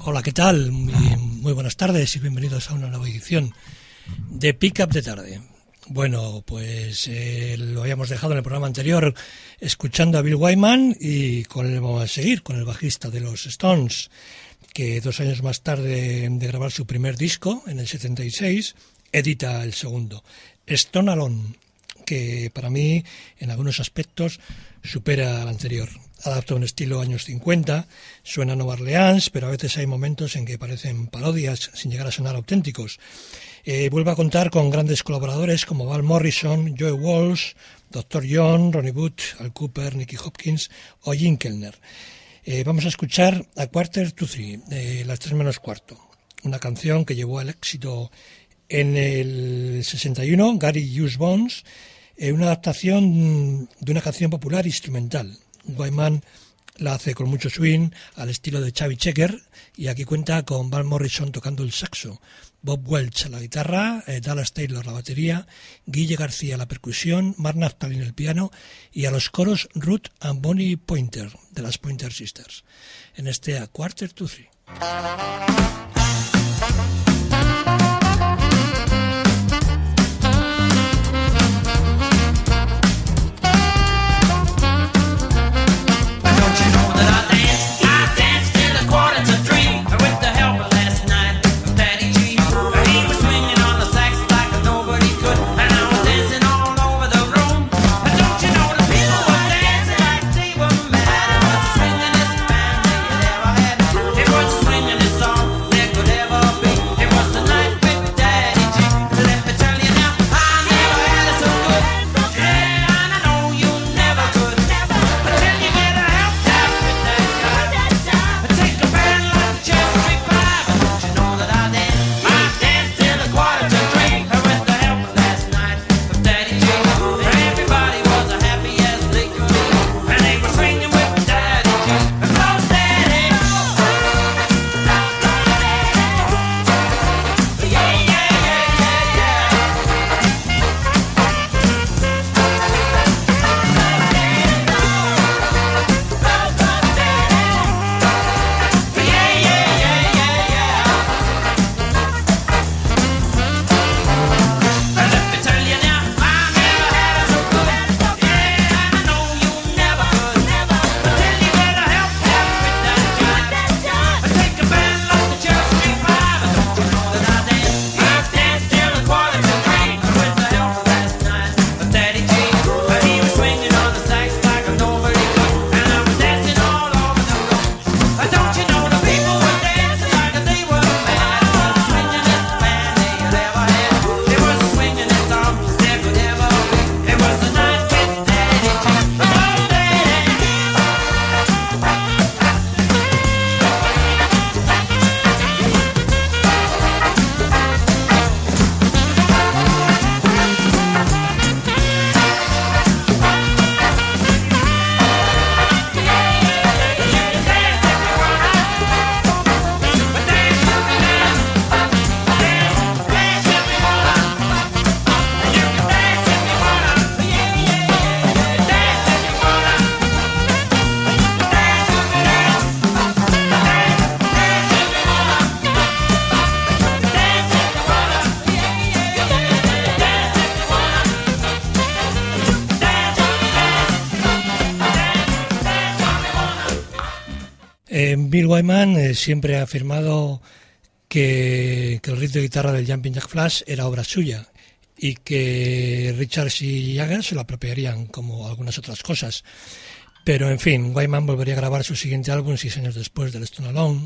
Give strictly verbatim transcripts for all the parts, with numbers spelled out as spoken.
Hola, ¿qué tal? Muy, muy buenas tardes y bienvenidos a una nueva edición de Pick Up de Tarde. Bueno, pues eh, lo habíamos dejado en el programa anterior escuchando a Bill Wyman y con él vamos a seguir, con el bajista de los Stones, que dos años más tarde de grabar su primer disco, en el setenta y seis, edita el segundo, Stone Alone, que para mí en algunos aspectos supera al anterior. Adapta un estilo años cincuenta, suena a Nueva Orleans, pero a veces hay momentos en que parecen parodias sin llegar a sonar auténticos. Eh, vuelve a contar con grandes colaboradores como Val Morrison, Joe Walsh, doctor John, Ronnie Wood, Al Cooper, Nicky Hopkins o Jim Kellner. Eh, vamos a escuchar A Quarter to Three, eh, las tres menos cuarto, una canción que llevó al éxito en el sesenta y uno, Gary Use Bones, eh, una adaptación de una canción popular instrumental. Wyman la hace con mucho swing al estilo de Chubby Checker y aquí cuenta con Val Morrison tocando el saxo, Bob Welch a la guitarra, eh, Dallas Taylor la batería, Guille García la percusión, Mark Naftalin el piano y a los coros Ruth and Bonnie Pointer de las Pointer Sisters en este A Quarter to Three. Bill Wyman eh, siempre ha afirmado que, que el riff de guitarra del Jumping Jack Flash era obra suya y que Richards y Jagger se lo apropiarían como algunas otras cosas. Pero en fin, Wyman volvería a grabar su siguiente álbum seis años después del Stone Alone,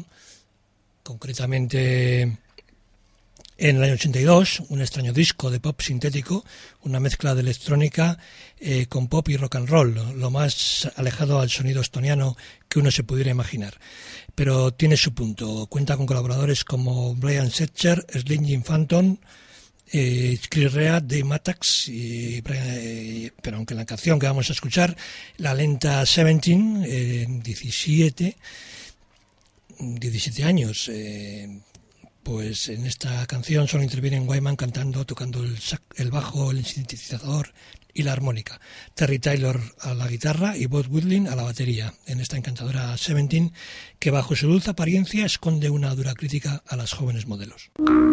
concretamente en el año ochenta y dos, un extraño disco de pop sintético, una mezcla de electrónica eh, con pop y rock and roll, lo más alejado al sonido estoniano que uno se pudiera imaginar. Pero tiene su punto, cuenta con colaboradores como Brian Setzer, Slim Jim Phantom, eh, Chris Rea, Dave Mattacks, y, eh, pero aunque la canción que vamos a escuchar, la lenta diecisiete, eh, diecisiete, diecisiete años, eh, pues en esta canción solo intervienen Wyman cantando, tocando el, sac, el bajo, el sintetizador y la armónica. Terry Taylor a la guitarra y Bob Woodling a la batería, en esta encantadora Seventeen, que bajo su dulce apariencia esconde una dura crítica a las jóvenes modelos.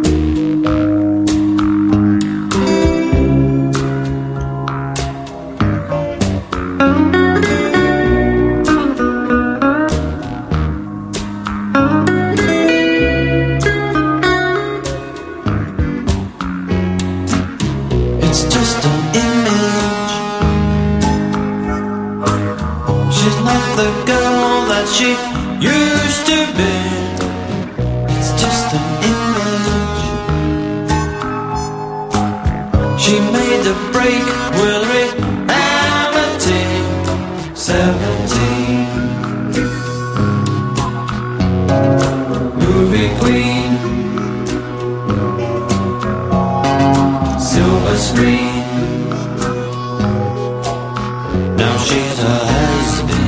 She used to be. It's just an image. She made the break with reality. Seventeen. Movie queen. Silver screen. Now she's a husband.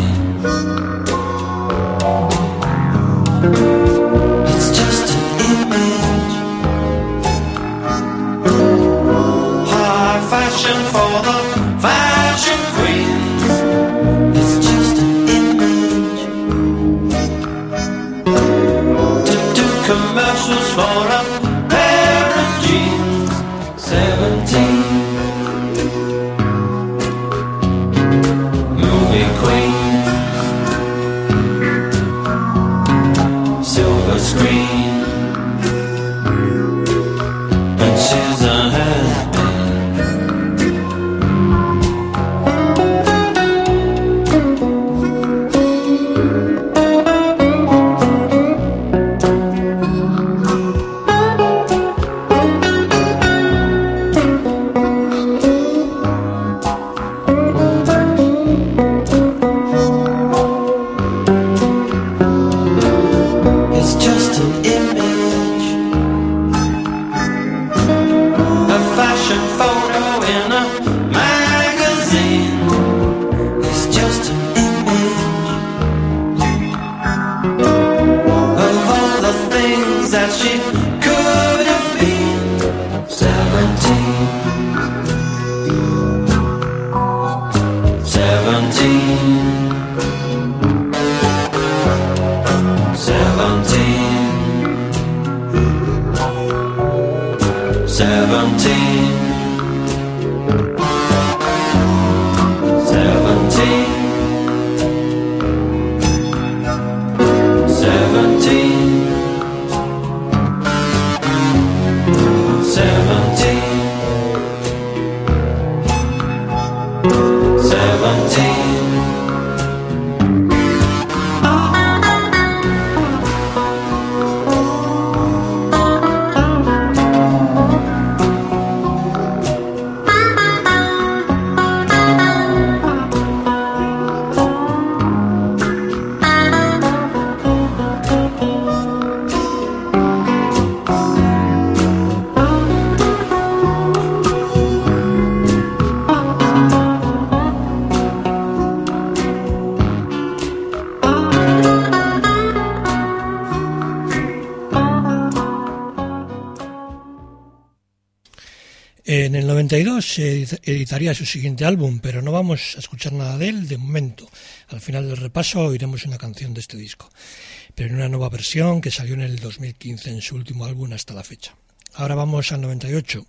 It's just an image. High fashion for the fashion queens. It's just an image. To do commercials for a pair of jeans. Seventeen. Movie queen. Silver screen, and she's a En el noventa y dos se editaría su siguiente álbum, pero no vamos a escuchar nada de él de momento. Al final del repaso oiremos una canción de este disco, pero en una nueva versión que salió en el dos mil quince en su último álbum hasta la fecha. Ahora vamos al noventa y ocho.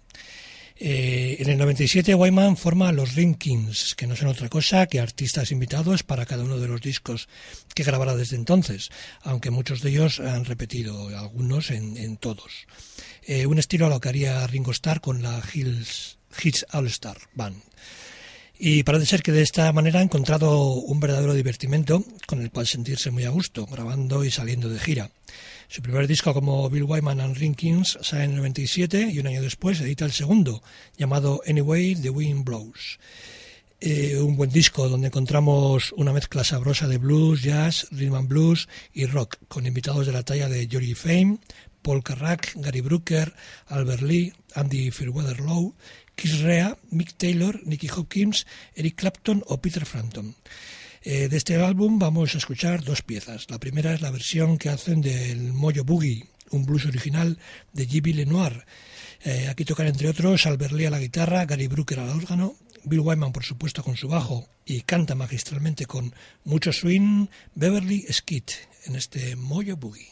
Eh, en el noventa y siete Wyman forma los Ring Kings, que no son otra cosa que artistas invitados para cada uno de los discos que grabará desde entonces, aunque muchos de ellos han repetido, algunos en, en todos. Eh, un estilo a lo que haría Ringo Starr con la Hills, Hits All Star Band. Y parece ser que de esta manera ha encontrado un verdadero divertimento con el cual sentirse muy a gusto, grabando y saliendo de gira. Su primer disco como Bill Wyman and Ring Kings sale en el noventa y siete y un año después edita el segundo, llamado Anyway the Wind Blows. Eh, un buen disco donde encontramos una mezcla sabrosa de blues, jazz, rhythm and blues y rock, con invitados de la talla de Georgie Fame, Paul Carrack, Gary Brooker, Albert Lee, Andy Fairweather Lowe, Keith Rea, Mick Taylor, Nicky Hopkins, Eric Clapton o Peter Frampton. Eh, de este álbum vamos a escuchar dos piezas. La primera es la versión que hacen del Mojo Boogie un blues original de J B Lenoir. Eh, aquí tocan entre otros Albert Lee a la guitarra, Gary Brooker al órgano, Bill Wyman por supuesto con su bajo y canta magistralmente con mucho swing Beverly Skeet en este Mojo Boogie.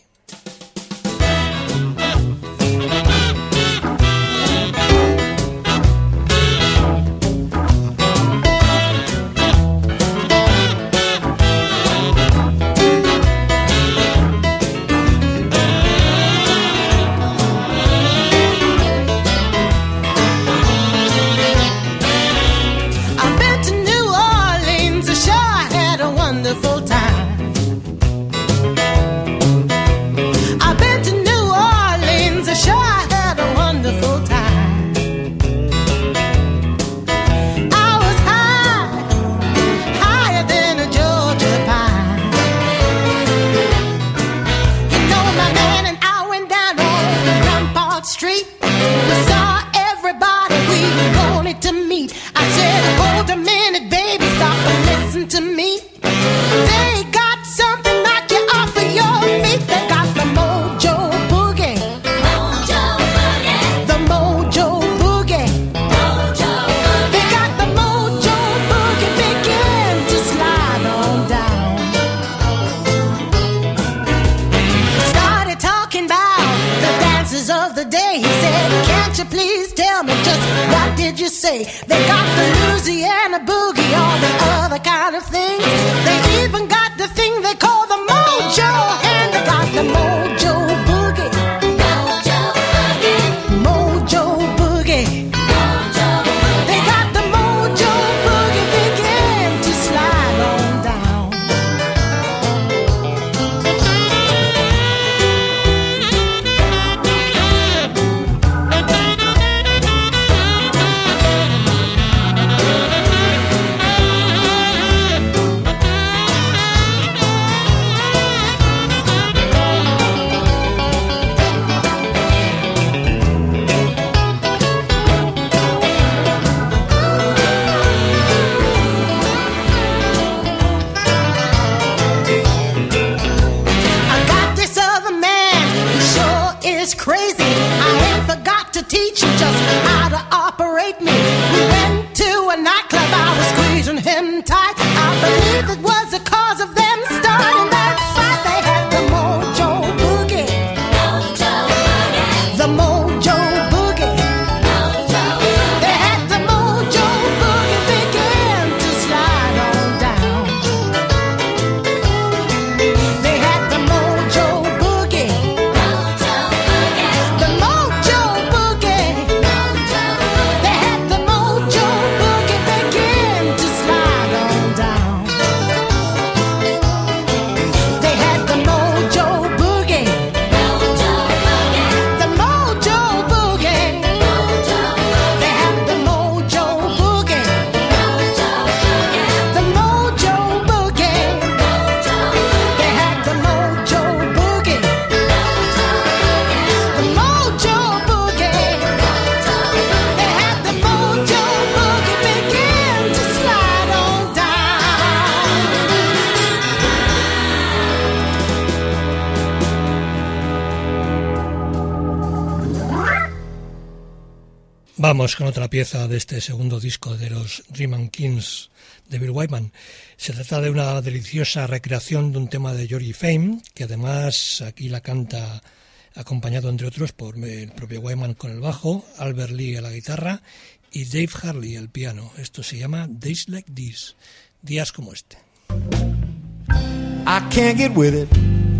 They got the Louisiana boogie, all the other kind of things. They even got the thing they call the mojo, and they got the mojo boogie. Mojo boogie. Mojo boogie. Mojo boogie. They got the mojo boogie, begin to slide on down. Crazy, I ain't forgot to teach him just how to operate me. We went to a nightclub, I was squeezing him tight. I believe it was the cause of them starting that fight. They had the mojo boogie, mojo boogie, the mojo boogie, mojo boogie. They had the mojo boogie, begin to slide on down. They had the mojo boogie. The mojo boogie, they had the mojo boogie, begin to slide on down. They had the mojo boogie, the mojo boogie, they had the mojo boogie, the mojo boogie, they had the mojo boogie. The mojo boogie, they had the mojo boogie, begin to slide on down. Vamos con otra pieza de este segundo disco de los Rhythm Kings de Bill Wyman. Se trata de una deliciosa recreación de un tema de Georgie Fame, que además aquí la canta acompañado entre otros por el propio Wyman con el bajo, Albert Lee a la guitarra y Dave Harley al piano. Esto se llama Days Like This, días como este. I can't get with it,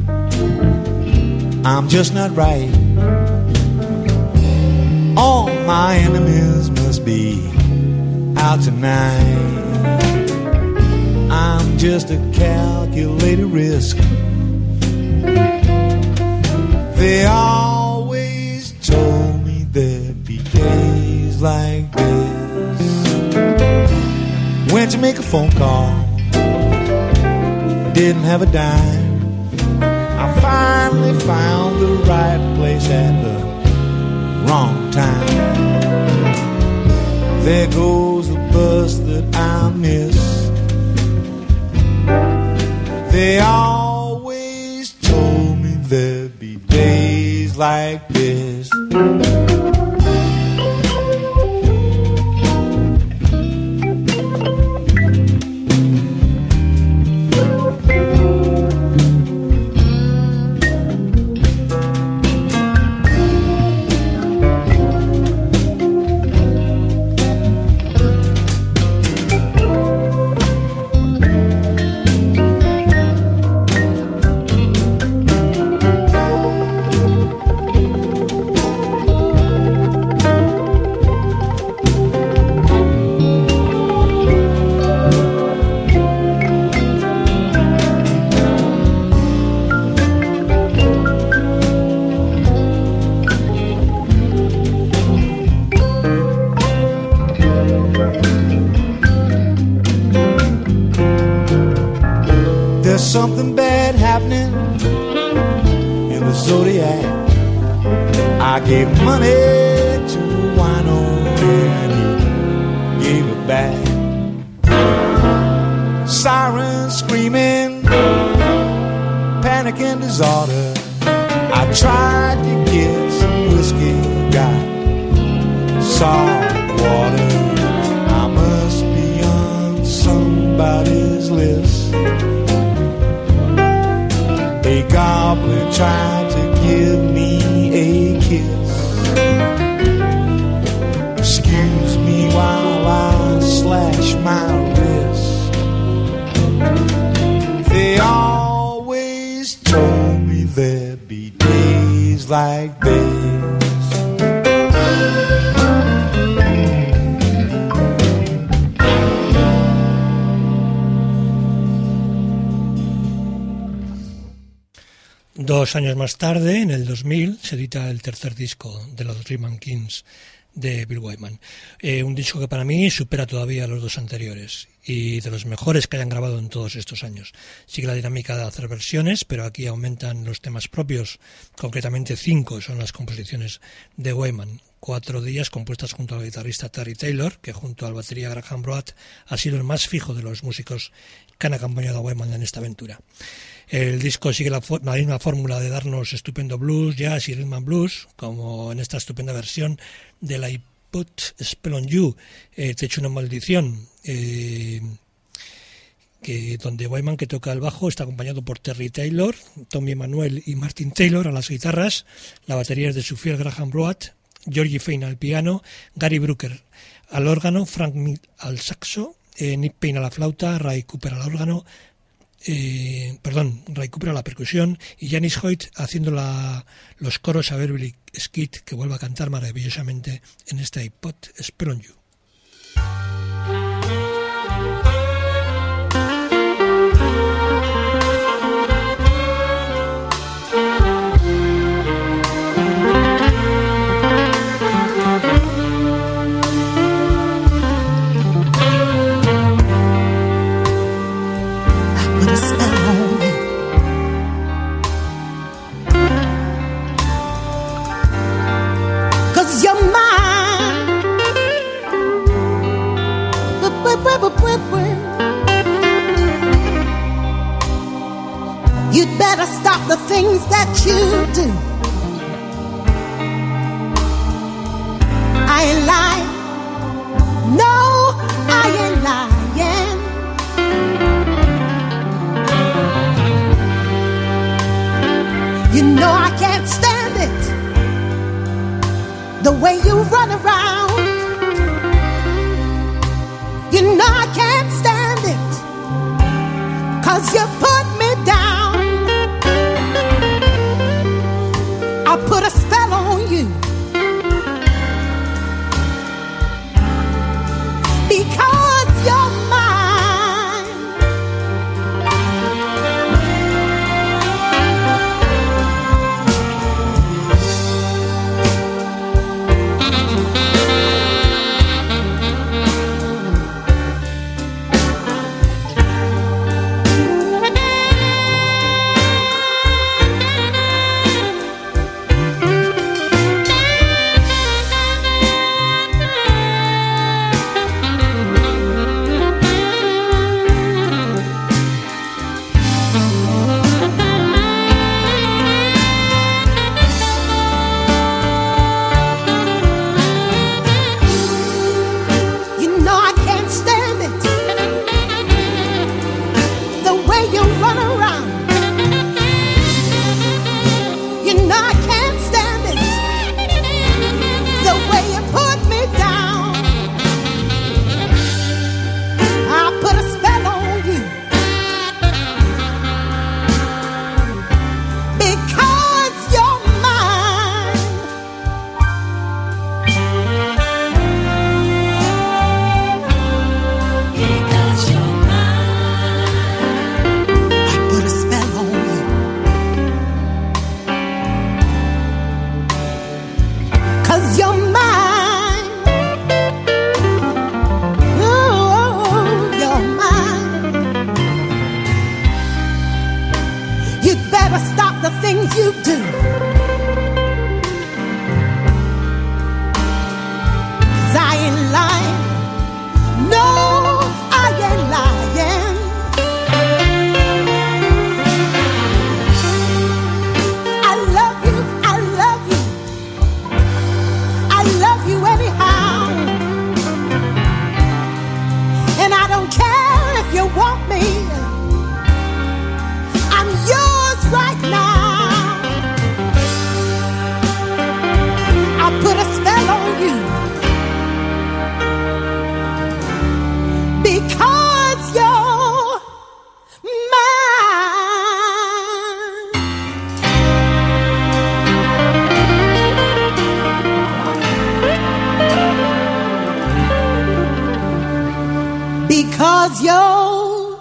I'm just not right. All my enemies must be out tonight. I'm just a calculated risk. They always told me there'd be days like this. Went to make a phone call, didn't have a dime. I finally found the right place at the wrong time. There goes the bus that I miss. They always told me there'd be days days like this. Something bad happening in the Zodiac. I gave money to Wino and he gave it back. Sirens screaming, panic and disorder. I tried to get some whiskey, got salt water. I must be on somebody's list. A goblin tried to give me a kiss. Excuse me while I slash my wrist. They always told me there'd be days like this. Dos años más tarde, en el dos mil, se edita el tercer disco de los Rhythm Kings de Bill Wyman. Eh, un disco que para mí supera todavía a los dos anteriores y de los mejores que hayan grabado en todos estos años. Sigue la dinámica de hacer versiones, pero aquí aumentan los temas propios. Concretamente cinco son las composiciones de Wyman. Cuatro de ellas compuestas junto al guitarrista Terry Taylor, que junto al batería Graham Broad ha sido el más fijo de los músicos que han acompañado a Wyman en esta aventura. El disco sigue la, la misma fórmula de darnos estupendo blues, jazz y rhythm and blues, como en esta estupenda versión de la I Put a Spell on You, eh, Te echo una maldición, eh, que donde Wyman, que toca el bajo, está acompañado por Terry Taylor, Tommy Emmanuel y Martin Taylor a las guitarras. La batería es de su fiel Graham Broad, Georgie Fane al piano, Gary Brooker al órgano, Frank Mead al saxo, eh, Nick Payne a la flauta, Ray Cooper al órgano, eh, perdón, Ray Cooper a la percusión y Janis Hoyt haciendo la, los coros a Beverly Skid, que vuelve a cantar maravillosamente en este I Put a Spell on You. You'd better stop the things that you do. I ain't lying. No, I ain't lying. You know I can't stand it, the way you run around. You know I can't stand it, 'cause you put me down. I put a spell on you, because you're mine. I can't stand it, the way you put me down. I put a spell on you because you're mine. Because you're mine. I put a spell on you. 'Cause you're mine. Oh, you're mine. You'd better stop the things you do. 'Cause I ain't lying. No, I ain't lying. I love you, I love you. I love you anyhow. And I don't care if you want me. I'm yours right now. I put a spell on you because you're mine. Because you're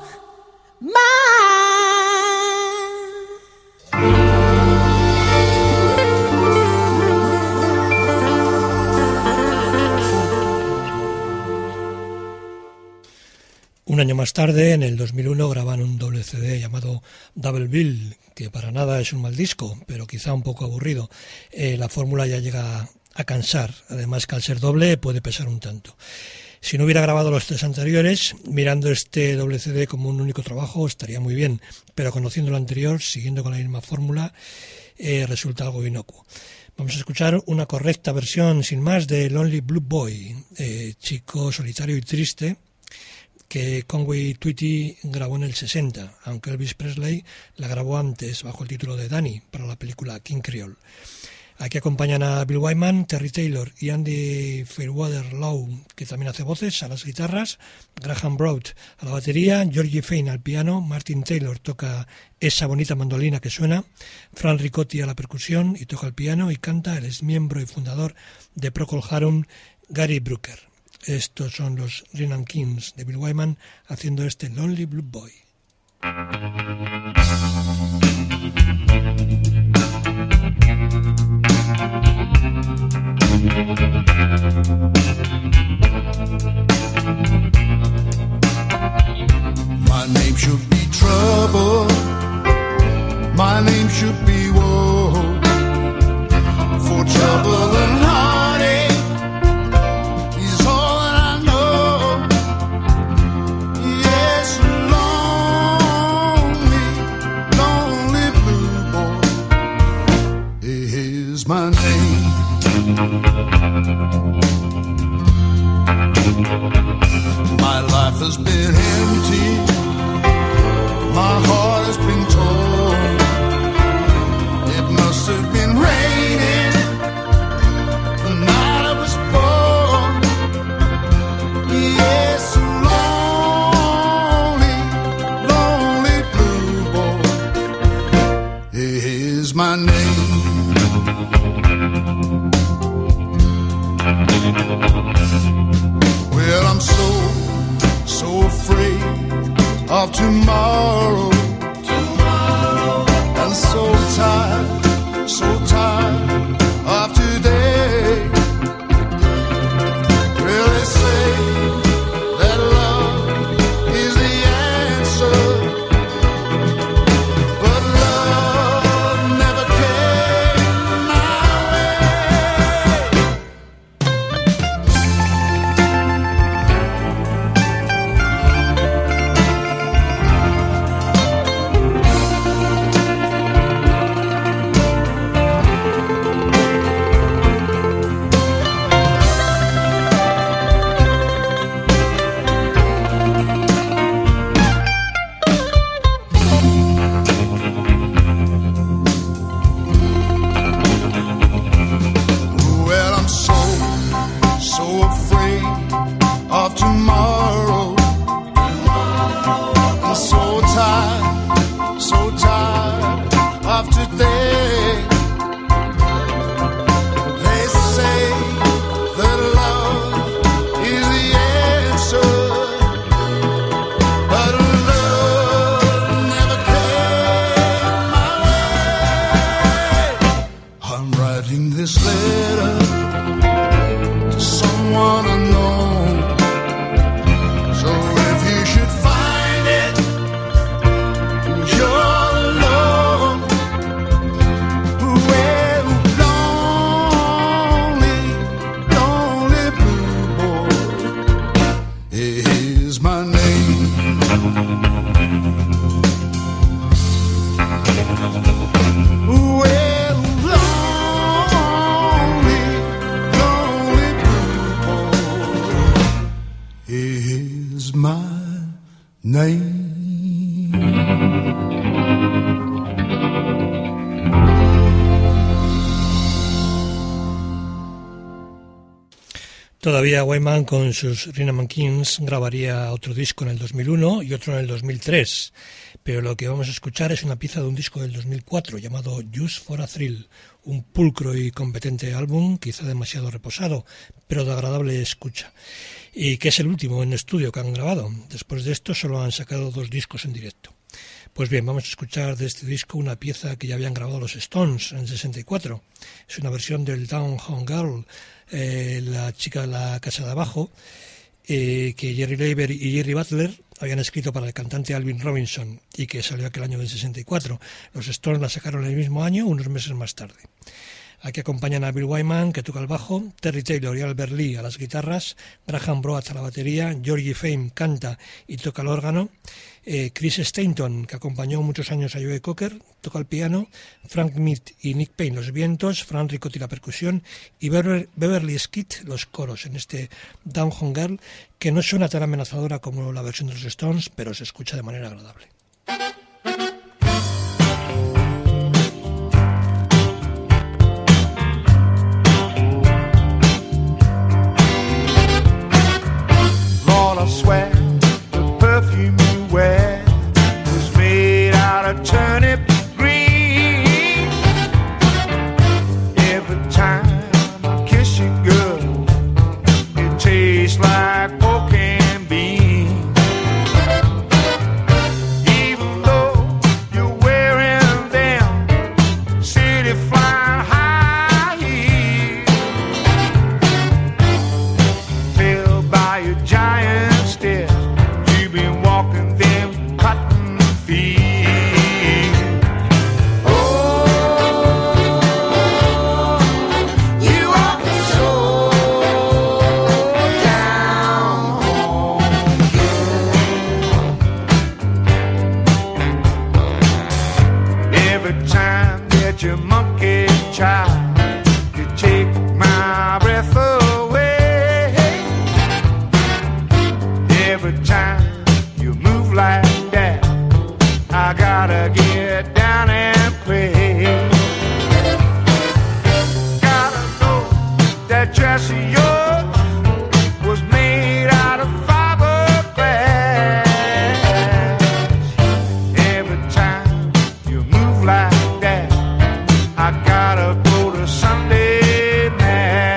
Un año más tarde, en el dos mil uno, graban un doble C D llamado Double Bill, que para nada es un mal disco, pero quizá un poco aburrido. Eh, la fórmula ya llega a cansar, además que al ser doble puede pesar un tanto. Si no hubiera grabado los tres anteriores, mirando este doble C D como un único trabajo estaría muy bien, pero conociendo lo anterior, siguiendo con la misma fórmula, eh, resulta algo inocuo. Vamos a escuchar una correcta versión, sin más, de Lonely Blue Boy, eh, chico solitario y triste, que Conway Twitty grabó en el sesenta, aunque Elvis Presley la grabó antes bajo el título de Danny para la película King Creole. Aquí acompañan a Bill Wyman, Terry Taylor y Andy Fairweather Lowe, que también hace voces, a las guitarras, Graham Broad a la batería, Georgie Fane al piano, Martin Taylor toca esa bonita mandolina que suena, Fran Ricotti a la percusión y toca el piano y canta el exmiembro y fundador de Procol Harum, Gary Brooker. Estos son los Renan Kings de Bill Wyman haciendo este Lonely Blue Boy. My name should be trouble. My name should be woe. For trouble and heartache is all that I know. Yes, lonely, lonely blue boy is my name. My life has been empty. My heart has been torn. It must have been raining the night I was born. Yes, lonely, lonely blue boy is my name. Well, I'm so, so afraid of tomorrow. Tomorrow. And so tired, so tired of today. Well, they say that love is the answer, but love never came my way. this letter to someone unknown. So if you should find it, you're alone. Well, lonely, lonely blue boy is my name. Well, lonely, lonely blue boy is my name. Todavía Wyman con sus Rhythm Kings grabaría otro disco en el dos mil uno y otro en el dos mil tres, pero lo que vamos a escuchar es una pieza de un disco del dos mil cuatro llamado Just for a Thrill, un pulcro y competente álbum, quizá demasiado reposado, pero de agradable escucha, y que es el último en estudio que han grabado. Después de esto solo han sacado dos discos en directo. Pues bien, vamos a escuchar de este disco una pieza que ya habían grabado los Stones en sesenta y cuatro. Es una versión del Down Home Girl, eh, la chica de la casa de abajo, eh, que Jerry Leiber y Jerry Butler habían escrito para el cantante Alvin Robinson y que salió aquel año del sesenta y cuatro. Los Stones la sacaron el mismo año, unos meses más tarde. Aquí acompañan a Bill Wyman, que toca el bajo, Terry Taylor y Albert Lee a las guitarras, Graham Broad a la batería, Georgie Fame canta y toca el órgano, eh, Chris Stainton, que acompañó muchos años a Joe Cocker, toca el piano, Frank Mead y Nick Payne los vientos, Frank Ricotti la percusión y Bever- Beverly Skitt los coros en este Down Home Girl, que no suena tan amenazadora como la versión de los Stones, pero se escucha de manera agradable. I swear the perfume you wear was made out of turnip green. Every time I kiss you, girl, it tastes like pork and beans. Even though you're wearing them city flying high heels, fell by your giant stairs, you've been walking them cotton fields. Oh, you are so down home, girl. Every time that your monkey child, you take my breath away. Every time you move like that, I gotta get down and pray. Gotta know that dress of yours was made out of fiberglass. Every time you move like that, I gotta go to Sunday Mass.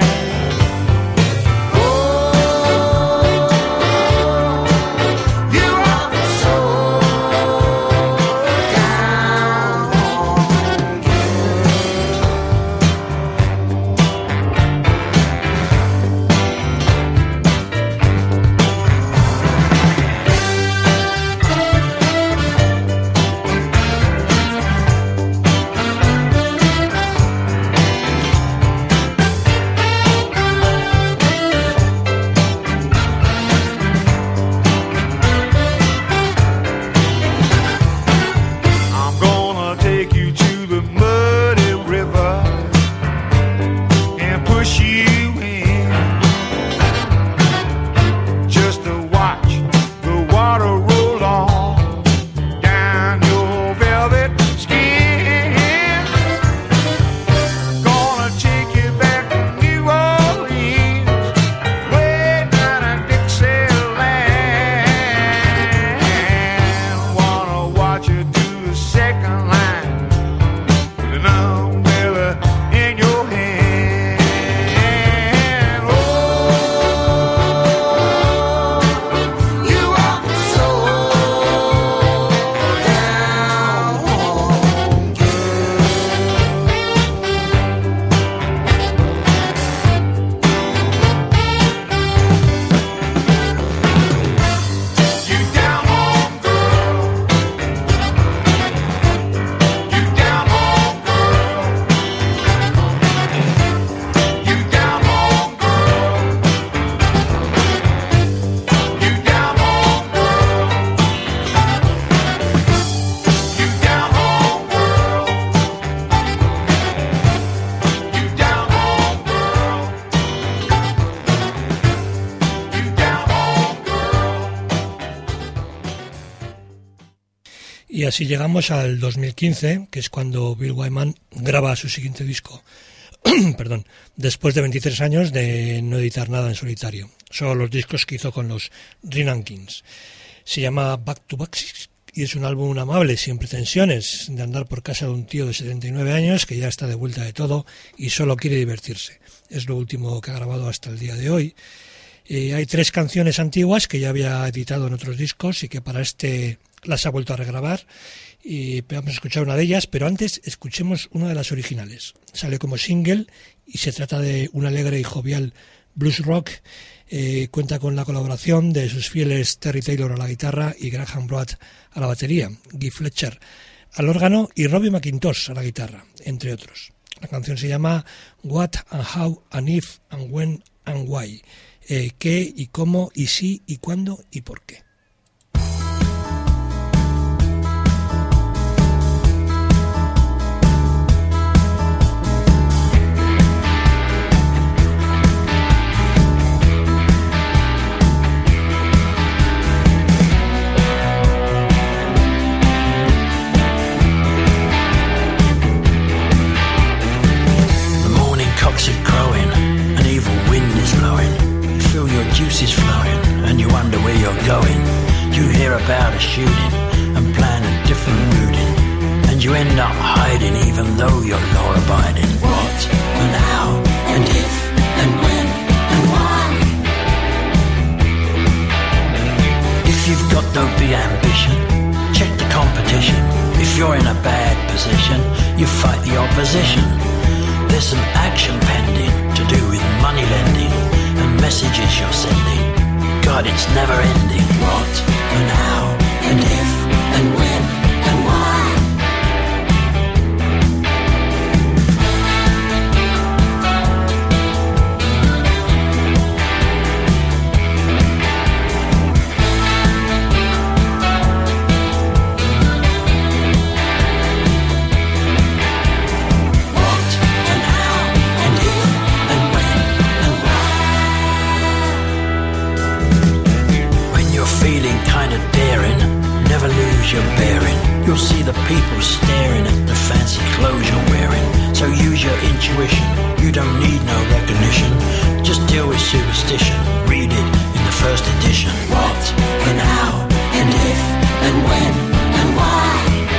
Y así llegamos al dos mil quince, que es cuando Bill Wyman graba su siguiente disco. Perdón, después de veintitrés años de no editar nada en solitario. Son los discos que hizo con los Renan Kings. Se llama Back to Basics y es un álbum amable, sin pretensiones de andar por casa de un tío de setenta y nueve años que ya está de vuelta de todo y solo quiere divertirse. Es lo último que ha grabado hasta el día de hoy. Eh, hay tres canciones antiguas que ya había editado en otros discos y que para este las ha vuelto a regrabar. Y vamos a escuchar una de ellas, pero antes escuchemos una de las originales. Sale como single y se trata de un alegre y jovial blues rock. Eh, cuenta con la colaboración de sus fieles Terry Taylor a la guitarra y Graham Broad a la batería, Guy Fletcher al órgano y Robbie McIntosh a la guitarra, entre otros. La canción se llama What and How and If and When and Why. Eh, ¿Qué y cómo y sí y cuándo y por qué? Juices flowing and you wonder where you're going. You hear about a shooting and plan a different routing, and you end up hiding even though you're law abiding. What and how and if and when and why. If you've got no big ambition, check the competition. If you're in a bad position, you fight the opposition. There's some action pending to do with money lending and messages you're sending. God, it's never ending. What and how and if and when and why. Your bearing, you'll see the people staring at the fancy clothes you're wearing. So use your intuition, you don't need no recognition. Just deal with superstition, read it in the first edition. What and how and if and when and why.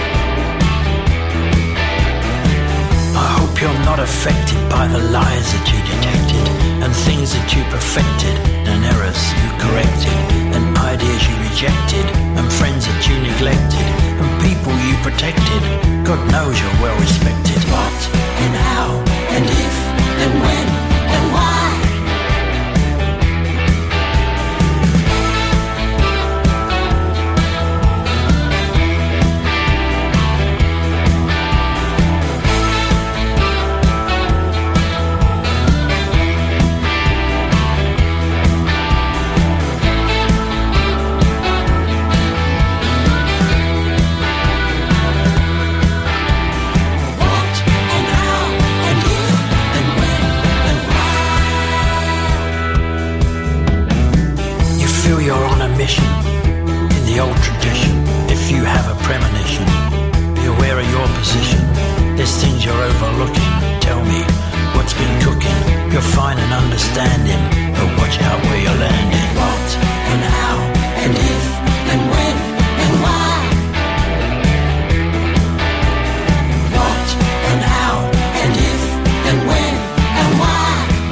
I hope you're not affected by the lies that you detected, and things that you perfected, and errors you corrected, and ideas you rejected, and friends that you neglected, and people you protected. God knows you're well respected. What and how and if and when and why. In the old tradition, if you have a premonition, be aware of your position. There's things you're overlooking. Tell me what's been cooking. You'll find an understanding, but watch out where you're landing. What and how and if and when and why. What and how and if and when and why.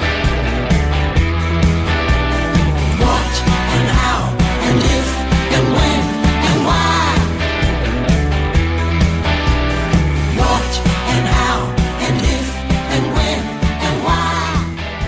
What and how and if and when and why. What and how and if and when and why.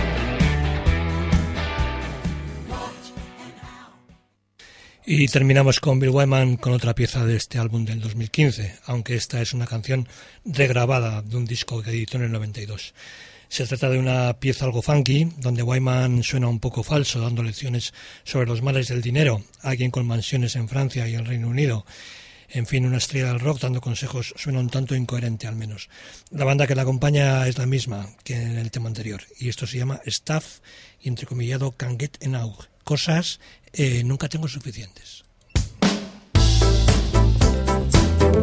What and how. Y terminamos con Bill Wyman con otra pieza de este álbum del dos mil quince, aunque esta es una canción regrabada de un disco que editó en el noventa y dos. Se trata de una pieza algo funky, donde Wyman suena un poco falso, dando lecciones sobre los males del dinero, alguien con mansiones en Francia y el Reino Unido. En fin, una estrella del rock dando consejos suena un tanto incoherente al menos. La banda que la acompaña es la misma que en el tema anterior, y esto se llama Stuff, y entrecomillado Can't Get Enough. Cosas, eh, nunca tengo suficientes.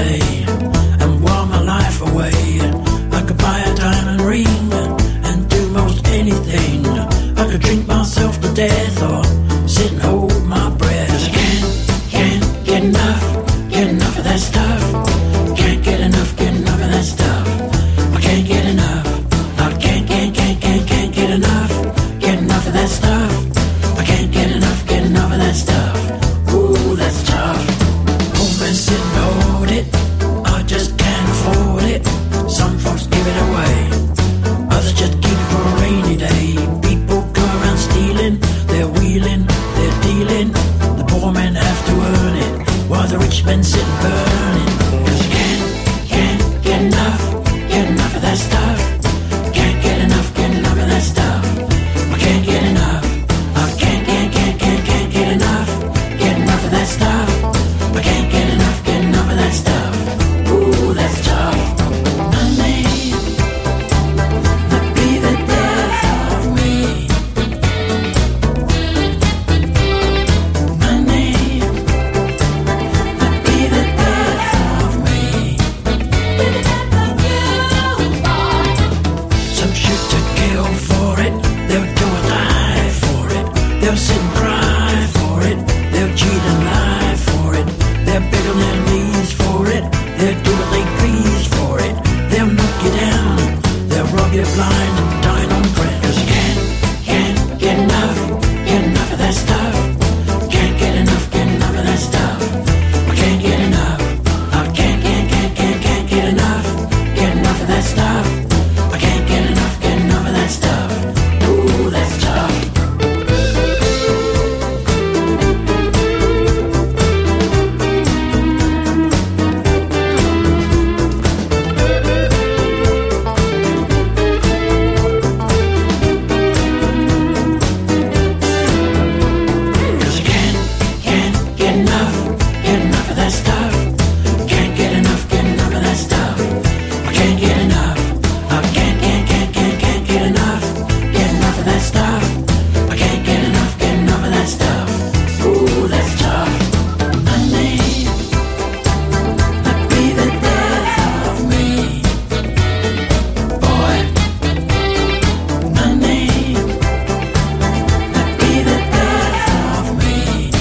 day and while my life away, I could buy a diamond ring and do most anything. I could drink myself to death or sit and hold my breath. 'Cause I can't, can't get enough, get enough of that stuff. Can't get enough, get enough of that stuff. I can't get enough. I can't, can't, can't, can't, can't get enough, get enough of that stuff. I can't get enough, get enough of that stuff. Ooh, that's tough. Home and sit and hold it, I just can't afford it. Some folks give it away, others just keep it for a rainy day. People go around stealing, they're wheeling, they're dealing. The poor men have to earn it, while the rich men sit and burning. 'Cause you can't, can't get enough, get enough of that stuff. Can't get enough, get enough of that stuff. I can't get enough. I can't, can't, can't, can't, can't get enough, get enough of that stuff. I can't get enough, get enough of that stuff. Ooh, that's tough. Money, might be the death of me. Money, might be the death of me. Some shoot to kill for it, they'll do or die for it. They'll sit and cry for it, they'll cheat and lie for it. They'll beg on their knees for it, they'll do what they please for it. They'll knock you down, they'll rob you blind and dine on bread. 'Cause you can't, can't get enough, get enough of that stuff. Can't get enough, get enough of that stuff. I can't get enough. I can't, can't, can't, can't, can't get enough, get enough of that stuff. I can't get enough, get enough of that stuff. Ooh, that's tough. Cause you can't, can't get enough, get enough of that stuff. Can't get enough, get enough of that stuff. I can't get enough. I can't, can't, can't, can't, can't get enough, get enough of that stuff. I can't get enough, get enough of that stuff. Ooh, that's tough. Money, might be the death of me. Boy, money, might be the death of me.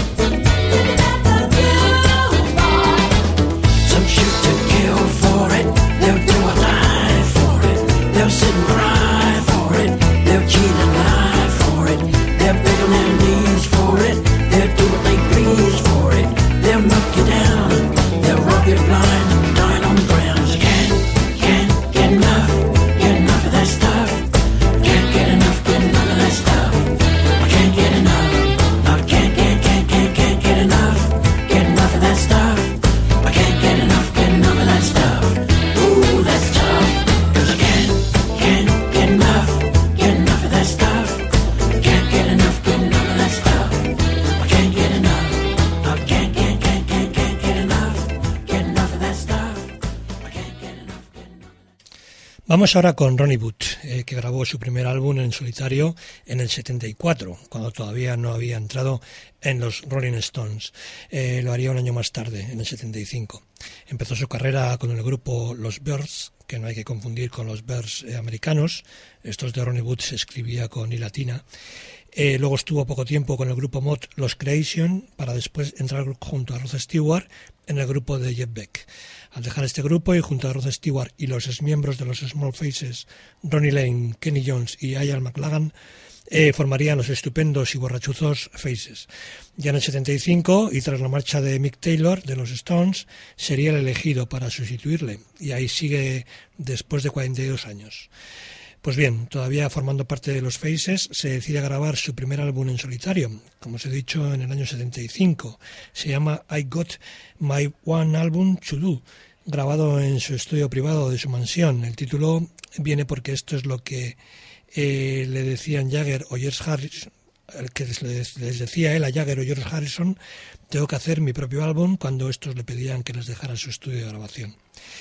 Some shoot to kill for it, they'll do or die for it. They'll sit and cry for it, they'll cheat and lie for it. They'll beg on their knees for it, they'll do what they please for it. They'll knock you down, they'll rob you blind and dine on the ground. 'Cause you can't, can't get enough, get enough of that stuff. Can't get enough, get enough of that stuff. I can't get enough. I can't, can't, can't, can't, can't get enough, get enough of that stuff. I can't get enough, get enough of that stuff. Ooh, that's tough. 'Cause I can't, can't get enough, get enough of that stuff. Can't get enough, get enough of that stuff. I can't get enough. I can't, can't, can't, can't, can't get enough, get enough of that stuff. I can't get enough, get enough. Vamos ahora con Ronnie Wood, eh, que grabó su primer álbum en solitario en el setenta y cuatro, cuando todavía no había entrado en los Rolling Stones. Eh, lo haría un año más tarde, en el setenta y cinco. Empezó su carrera con el grupo Los Byrds, que no hay que confundir con los Byrds eh, americanos. Estos de Ronnie Wood se escribía con I latina. Eh, luego estuvo poco tiempo con el grupo mod Los Creation, para después entrar junto a Rod Stewart en el grupo de Jeff Beck. Al dejar este grupo y junto a Rod Stewart y los exmiembros de los Small Faces, Ronnie Lane, Kenny Jones y Ian McLagan, eh, formarían los estupendos y borrachuzos Faces. Ya en el setenta y cinco, y tras la marcha de Mick Taylor de los Stones, sería el elegido para sustituirle, y ahí sigue después de cuarenta y dos años. Pues bien, todavía formando parte de los Faces, se decide a grabar su primer álbum en solitario, como os he dicho, en el año setenta y cinco. Se llama I Got My One Album to Do, grabado en su estudio privado de su mansión. El título viene porque esto es lo que eh, le decían Jagger o George Harrison, el que les, les decía él a Jagger o George Harrison: tengo que hacer mi propio álbum, cuando estos le pedían que les dejara su estudio de grabación.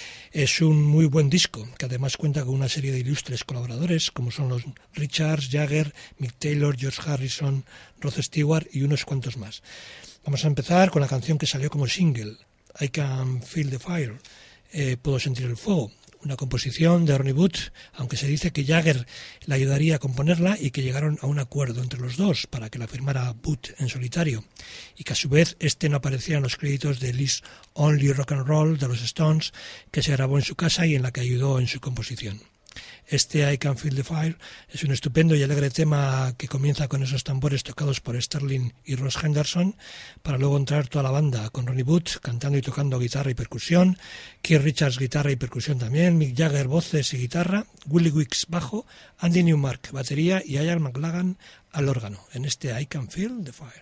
Es un muy buen disco, que además cuenta con una serie de ilustres colaboradores, como son los Richards, Jagger, Mick Taylor, George Harrison, Rod Stewart y unos cuantos más. Vamos a empezar con la canción que salió como single, I Can Feel the Fire, eh, Puedo sentir el fuego, una composición de Ronnie Wood, aunque se dice que Jagger le ayudaría a componerla y que llegaron a un acuerdo entre los dos para que la firmara Wood en solitario, y que a su vez este no aparecía en los créditos de Liz Only Rock and Roll de los Stones, que se grabó en su casa y en la que ayudó en su composición. Este I Can Feel the Fire es un estupendo y alegre tema que comienza con esos tambores tocados por Sterling y Ross Henderson, para luego entrar toda la banda con Ronnie Wood cantando y tocando guitarra y percusión, Keith Richards guitarra y percusión también, Mick Jagger voces y guitarra, Willie Weeks bajo, Andy Newmark batería y Ian McLagan al órgano en este I Can Feel the Fire.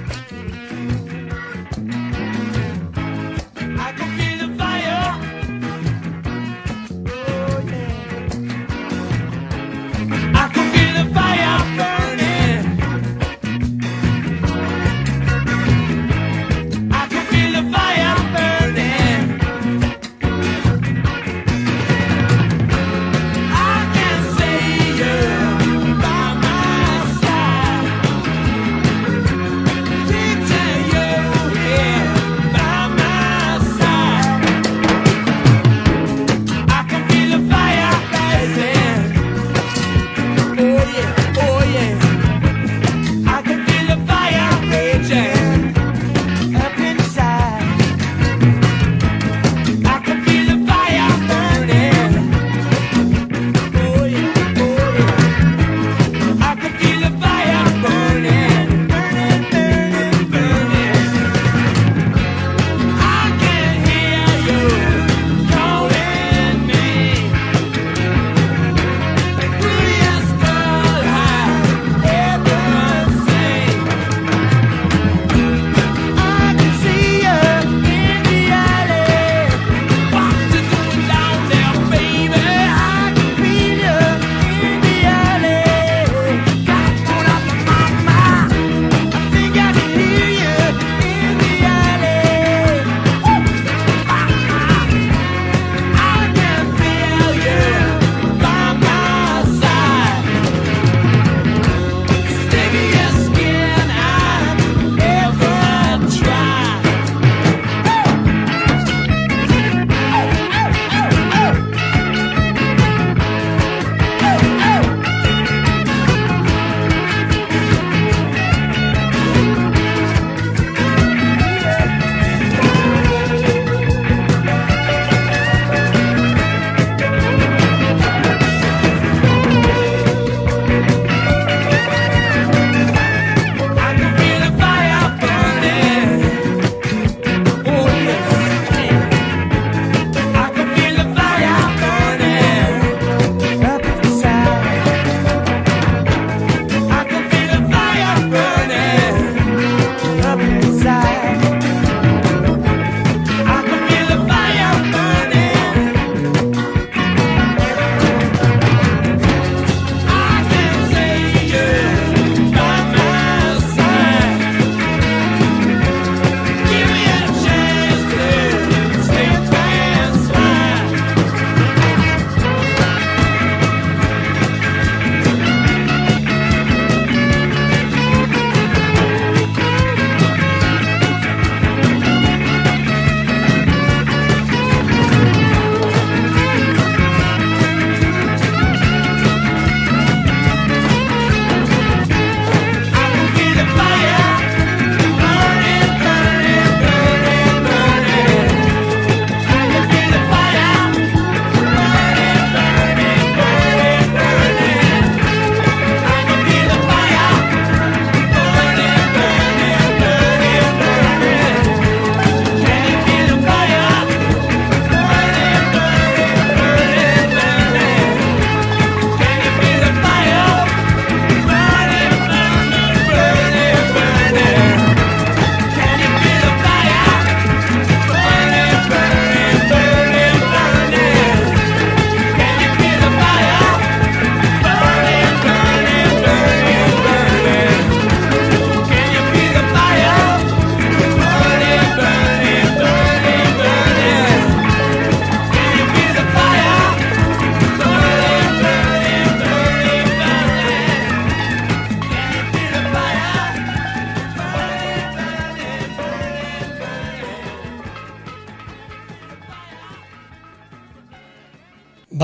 I can feel the fire.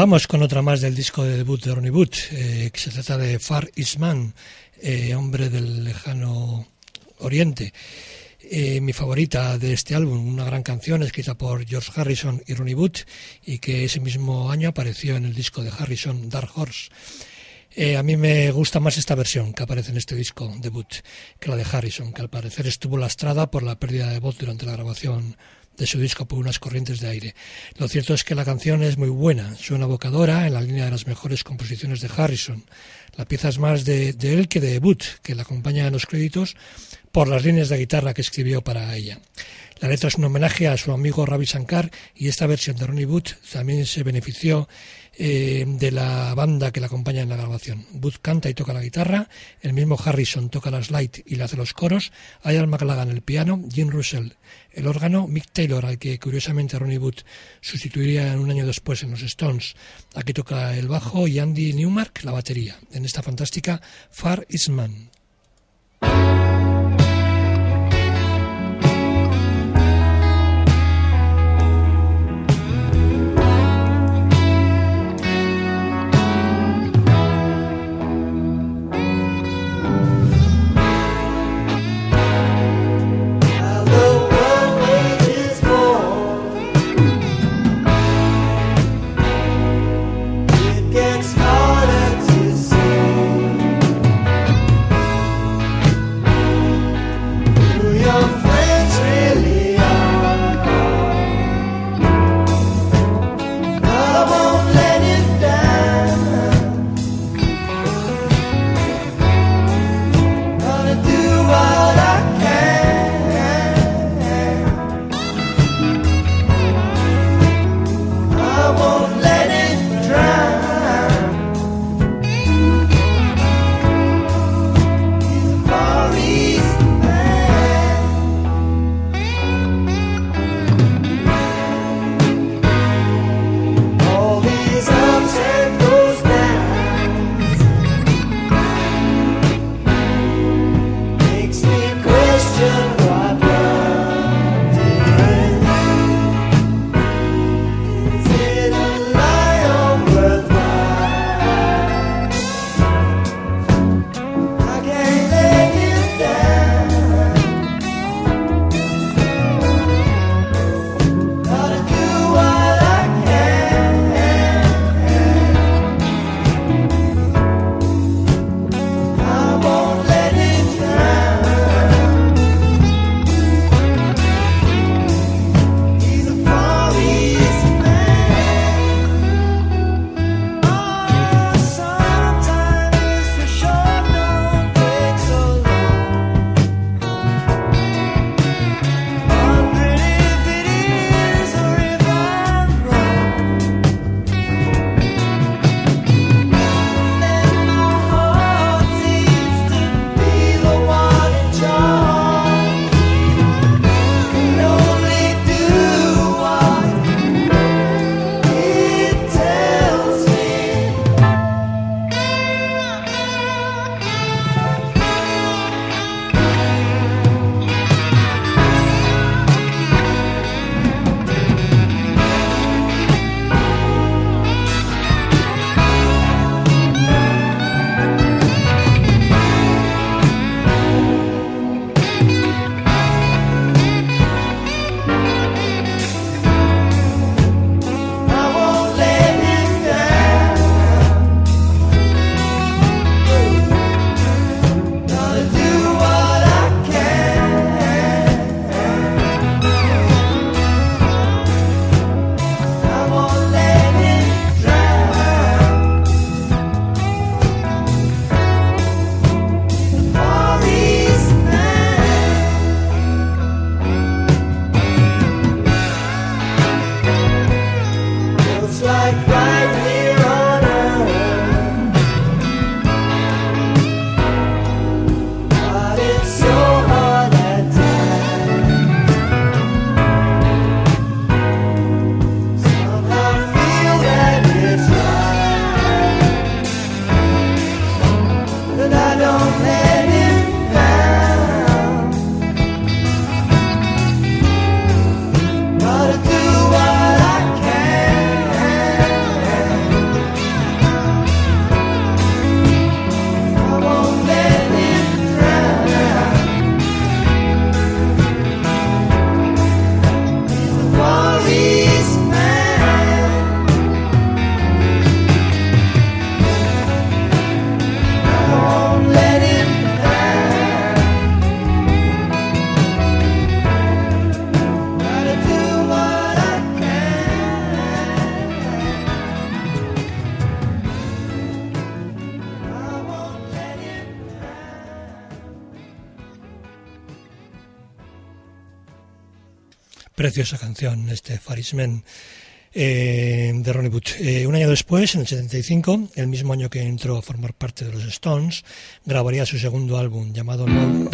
Vamos con otra más del disco de debut de Ronnie Wood, eh, que se trata de Far East Man, eh, hombre del lejano oriente. Eh, mi favorita de este álbum, una gran canción escrita por George Harrison y Ronnie Wood, y que ese mismo año apareció en el disco de Harrison, Dark Horse. Eh, a mí me gusta más esta versión que aparece en este disco debut que la de Harrison, que al parecer estuvo lastrada por la pérdida de voz durante la grabación de su disco por unas corrientes de aire. Lo cierto es que la canción es muy buena, suena evocadora, en la línea de las mejores composiciones de Harrison. La pieza es más de, de él que de debut, que la acompaña en los créditos por las líneas de guitarra que escribió para ella. La letra es un homenaje a su amigo Ravi Shankar, y esta versión de Ronnie Wood también se benefició eh, de la banda que la acompaña en la grabación. Wood canta y toca la guitarra, el mismo Harrison toca la slide y le hace los coros, Ian McLagan el piano, Jim Russell el órgano, Mick Taylor, al que curiosamente Ronnie Wood sustituiría un año después en los Stones, aquí toca el bajo, y Andy Newmark la batería, en esta fantástica Far East Man. Harder to see. Preciosa canción, este Farisman eh, de Ronnie Wood. Eh, un año después, en el setenta y cinco, el mismo año que entró a formar parte de los Stones, grabaría su segundo álbum llamado No...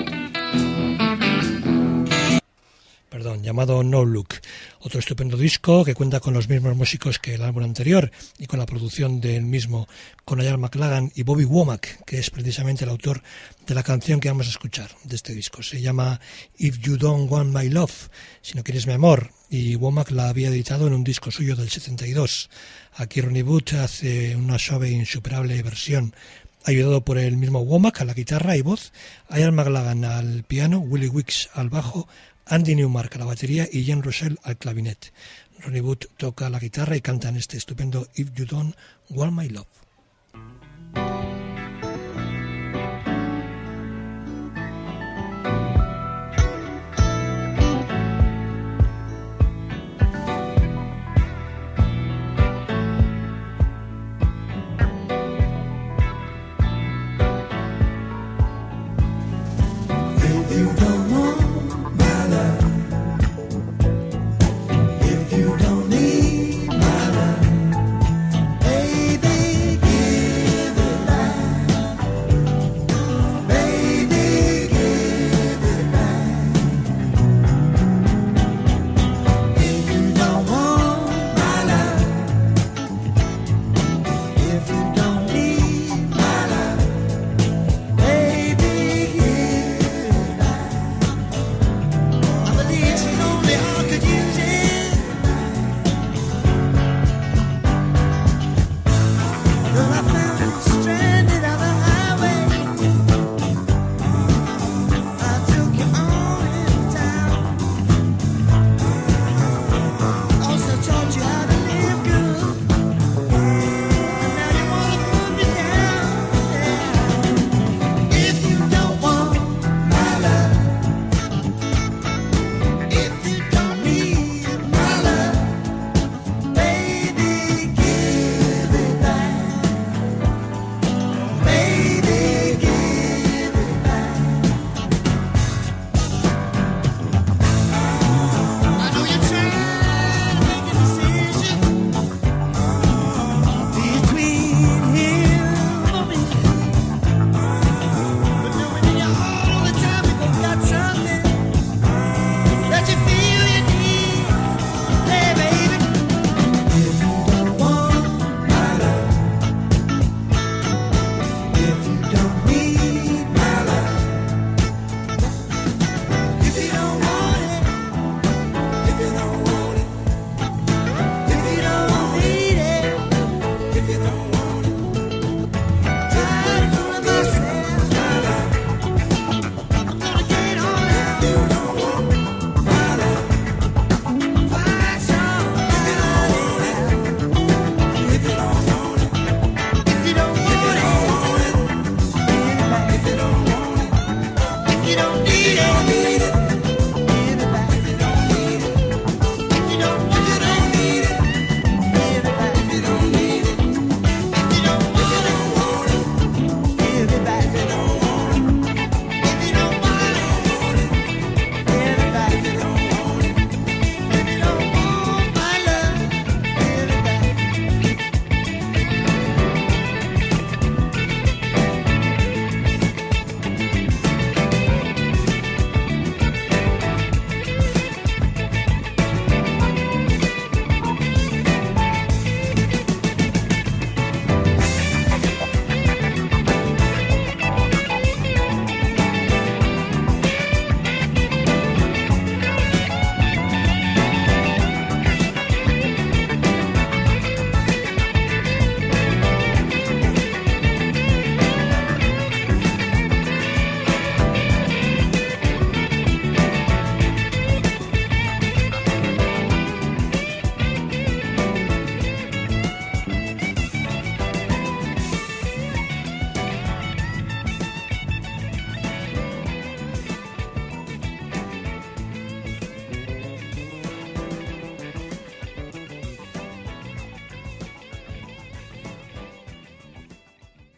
Perdón, llamado No Look, otro estupendo disco que cuenta con los mismos músicos que el álbum anterior y con la producción del mismo, con Ian McLagan y Bobby Womack, que es precisamente el autor de la canción que vamos a escuchar de este disco. Se llama If You Don't Want My Love, si no quieres mi amor, y Womack la había editado en un disco suyo del setenta y dos. Aquí Ronnie Wood hace una suave e insuperable versión, ayudado por el mismo Womack a la guitarra y voz, Ian McLagan al piano, Willie Weeks al bajo, Andy Newmark a la batería y Jen Russell al clavinet. Ronnie Wood toca la guitarra y canta en este estupendo If You Don't Want My Love.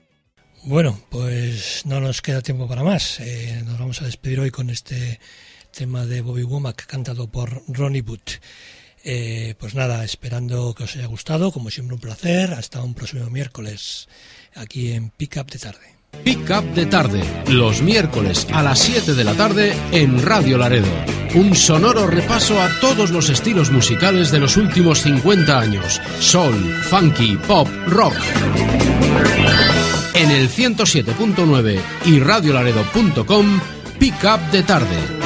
Bueno, pues no nos queda tiempo para más. Eh, nos vamos a despedir hoy con este tema de Bobby Womack cantado por Ronnie Wood. Eh, pues nada, esperando que os haya gustado, como siempre un placer, hasta un próximo miércoles aquí en Pick Up de Tarde. Pick Up de Tarde, los miércoles a las siete de la tarde en Radio Laredo. Un sonoro repaso a todos los estilos musicales de los últimos cincuenta años. Soul, funky, pop, rock. En el ciento siete punto nueve y radiolaredo punto com, Pick Up de Tarde.